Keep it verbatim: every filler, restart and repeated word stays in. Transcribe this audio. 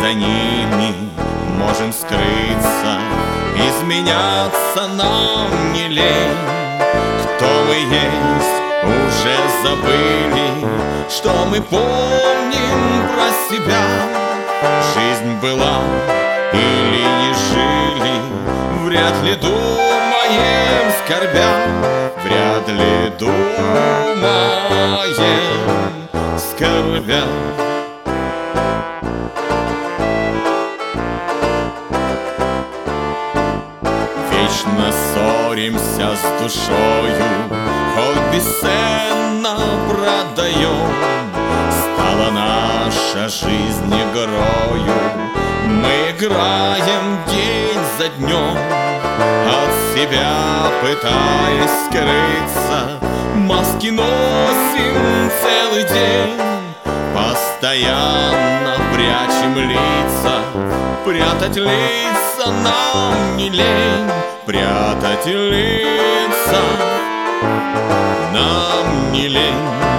за ними можем скрыться. Изменяться нам не лень. Кто мы есть, уже забыли. Что мы помним про себя? Жизнь была или не жили? Вряд ли думаем, скорбя. Вряд ли думаем, скорбя. Вечно ссоримся с душою, хоть бесценно продаем. Стала наша жизнь игрою, мы играем день за днем. От себя пытаясь скрыться, маски носим целый день. Постоянно прячем лица, прятать лица нам не лень. Прятать лица нам не лень.